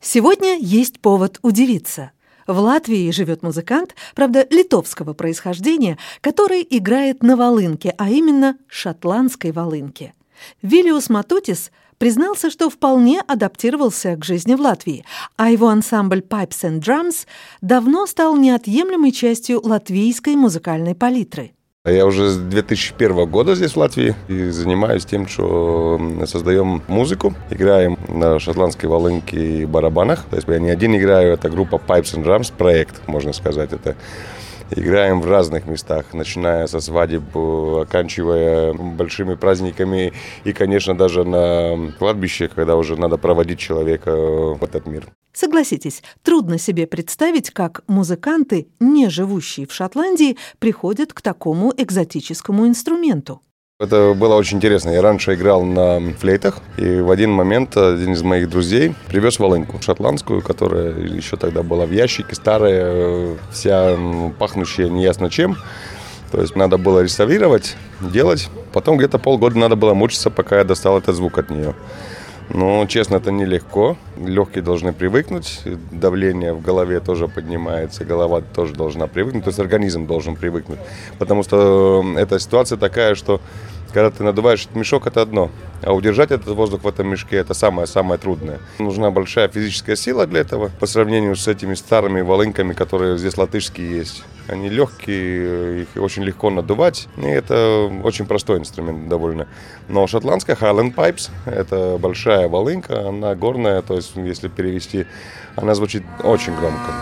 Сегодня есть повод удивиться. В Латвии живет музыкант, правда, литовского происхождения, который играет на волынке, а именно шотландской волынке. Вилиус Матутис признался, что вполне адаптировался к жизни в Латвии, а его ансамбль Pipes and Drums давно стал неотъемлемой частью латвийской музыкальной палитры. Я уже с 2001 года здесь, в Латвии, и занимаюсь тем, что создаем музыку, играем на шотландской волынке и барабанах. То есть я не один играю, это группа Pipes and Drums, проект, можно сказать. Это играем в разных местах, начиная со свадеб, оканчивая большими праздниками и, конечно, даже на кладбище, когда уже надо проводить человека в этот мир. Согласитесь, трудно себе представить, как музыканты, не живущие в Шотландии, приходят к такому экзотическому инструменту. Это было очень интересно. Я раньше играл на флейтах, и в один момент один из моих друзей привез волынку шотландскую, которая еще тогда была в ящике, старая, вся пахнущая неясно чем. То есть надо было реставрировать, делать. Потом где-то полгода надо было мучиться, пока я достал этот звук от нее. Но, честно, это нелегко. Легкие должны привыкнуть, давление в голове тоже поднимается, голова тоже должна привыкнуть, то есть организм должен привыкнуть. Потому что эта ситуация такая, что когда ты надуваешь этот мешок, это одно, а удержать этот воздух в этом мешке – это самое трудное. Нужна большая физическая сила для этого, по сравнению с этими старыми волынками, которые здесь латышские есть. Они легкие, их очень легко надувать, и это очень простой инструмент довольно. Но шотландская Highland Pipes – это большая волынка, она горная, то есть если перевести, она звучит очень громко.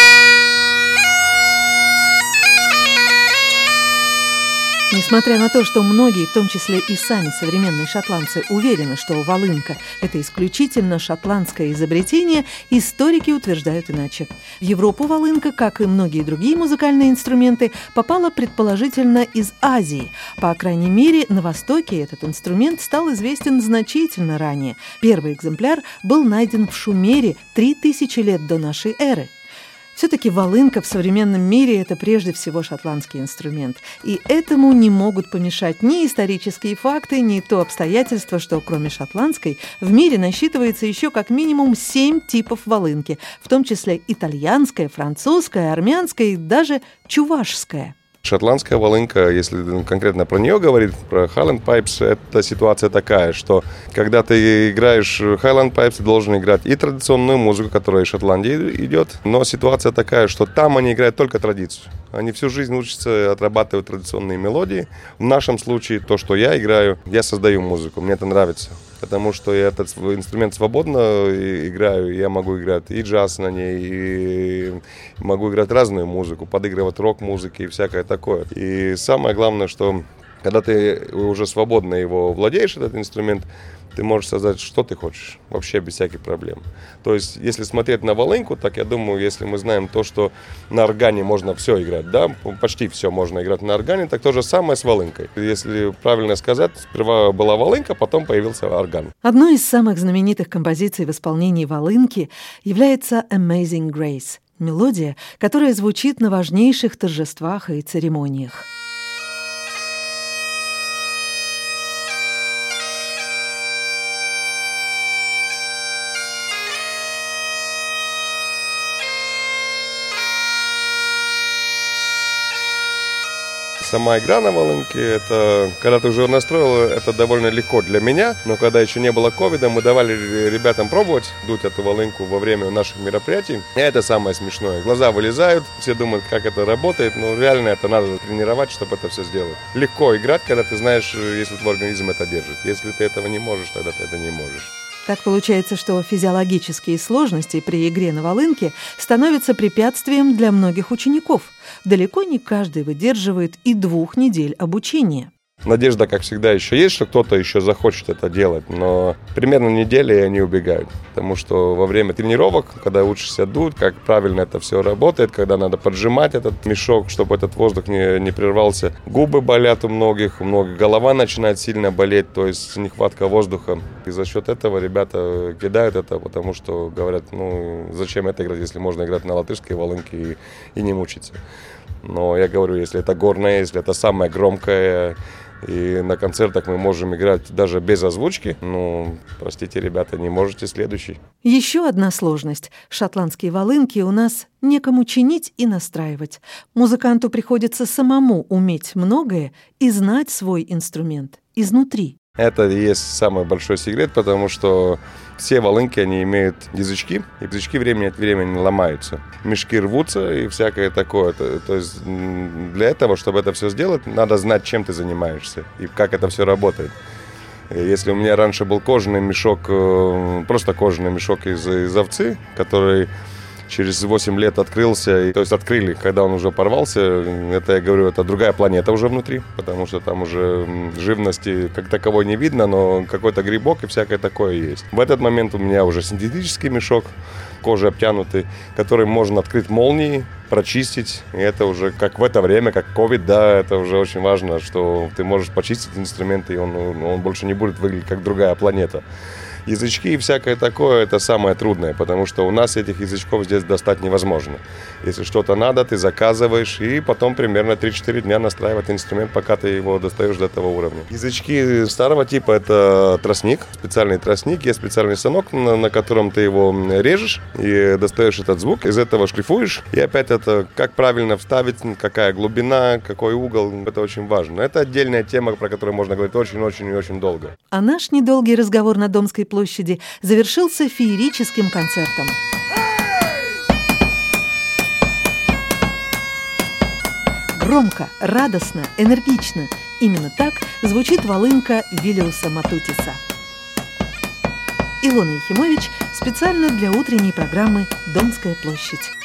Несмотря на то, что многие, в том числе и сами современные шотландцы, уверены, что волынка – это исключительно шотландское изобретение, историки утверждают иначе. В Европу волынка, как и многие другие музыкальные инструменты, попала предположительно из Азии. По крайней мере, на Востоке этот инструмент стал известен значительно ранее. Первый экземпляр был найден в Шумере 3000 лет до нашей эры. Все-таки волынка в современном мире – это прежде всего шотландский инструмент. И этому не могут помешать ни исторические факты, ни то обстоятельство, что кроме шотландской в мире насчитывается еще как минимум 7 типов волынки, в том числе итальянская, французская, армянская и даже чувашская. Шотландская волынка, если конкретно про нее говорить, про Highland Pipes, это ситуация такая, что когда ты играешь Highland Pipes, ты должен играть и традиционную музыку, которая из Шотландии идет, но ситуация такая, что там они играют только традицию. Они всю жизнь учатся отрабатывать традиционные мелодии. В нашем случае то, что я играю, я создаю музыку, мне это нравится. Потому что я этот инструмент свободно играю, я могу играть и джаз на ней, и могу играть разную музыку, подыгрывать рок-музыки и всякое такое. И самое главное, что когда ты уже свободно его владеешь, этот инструмент, ты можешь создать, что ты хочешь, вообще без всяких проблем. То есть, если смотреть на волынку, так я думаю, если мы знаем то, что на органе можно все играть, да, почти все можно играть на органе, так то же самое с волынкой. Если правильно сказать, сперва была волынка, потом появился орган. Одной из самых знаменитых композиций в исполнении волынки является «Amazing Grace» – мелодия, которая звучит на важнейших торжествах и церемониях. Сама игра на волынке, это когда ты уже настроил, это довольно легко для меня, но когда еще не было ковида, мы давали ребятам пробовать дуть эту волынку во время наших мероприятий. И это самое смешное. Глаза вылезают, все думают, как это работает, но реально это надо тренировать, чтобы это все сделать. Легко играть, когда ты знаешь, если твой организм это держит. Если ты этого не можешь, тогда ты это не можешь. Так получается, что физиологические сложности при игре на волынке становятся препятствием для многих учеников. Далеко не каждый выдерживает и 2 недель обучения. Надежда, как всегда, еще есть, что кто-то еще захочет это делать, но примерно неделю и они убегают. Потому что во время тренировок, когда учишься дуть, как правильно это все работает, когда надо поджимать этот мешок, чтобы этот воздух не прервался. Губы болят у многих голова начинает сильно болеть, то есть нехватка воздуха. И за счет этого ребята кидают это, потому что говорят, зачем это играть, если можно играть на латышской волынке и не мучиться. Но я говорю, если это горная, если это самая громкая, И на концертах мы можем играть даже без озвучки. Ну, простите, ребята, не можете следующий. Еще одна сложность. Шотландские волынки у нас некому чинить и настраивать. Музыканту приходится самому уметь многое и знать свой инструмент изнутри. Это и есть самый большой секрет, потому что все волынки, они имеют язычки, и язычки время от времени ломаются. Мешки рвутся и всякое такое. То есть для этого, чтобы это все сделать, надо знать, чем ты занимаешься и как это все работает. Если у меня раньше был кожаный мешок, просто кожаный мешок из овцы, который через 8 лет открылся, то есть открыли, когда он уже порвался, это, я говорю, это другая планета уже внутри, потому что там уже живности как таковой не видно, но какой-то грибок и всякое такое есть. В этот момент у меня уже синтетический мешок, кожей обтянутый, который можно открыть молнией, прочистить, и это уже как в это время, как COVID, да, это уже очень важно, что ты можешь почистить инструменты, и он больше не будет выглядеть как другая планета. Язычки и всякое такое – это самое трудное, потому что у нас этих язычков здесь достать невозможно. Если что-то надо, ты заказываешь, и потом примерно 3-4 дня настраивать инструмент, пока ты его достаешь до этого уровня. Язычки старого типа – это тростник, специальный тростник, есть специальный станок, на котором ты его режешь и достаешь этот звук, из этого шлифуешь, и опять это как правильно вставить, какая глубина, какой угол – это очень важно. Это отдельная тема, про которую можно говорить очень-очень и очень долго. А наш недолгий разговор на Домской площади завершился феерическим концертом. Громко, радостно, энергично. Именно так звучит волынка Виллиуса Матутиса. Илона Ехимович специально для утренней программы «Домская площадь».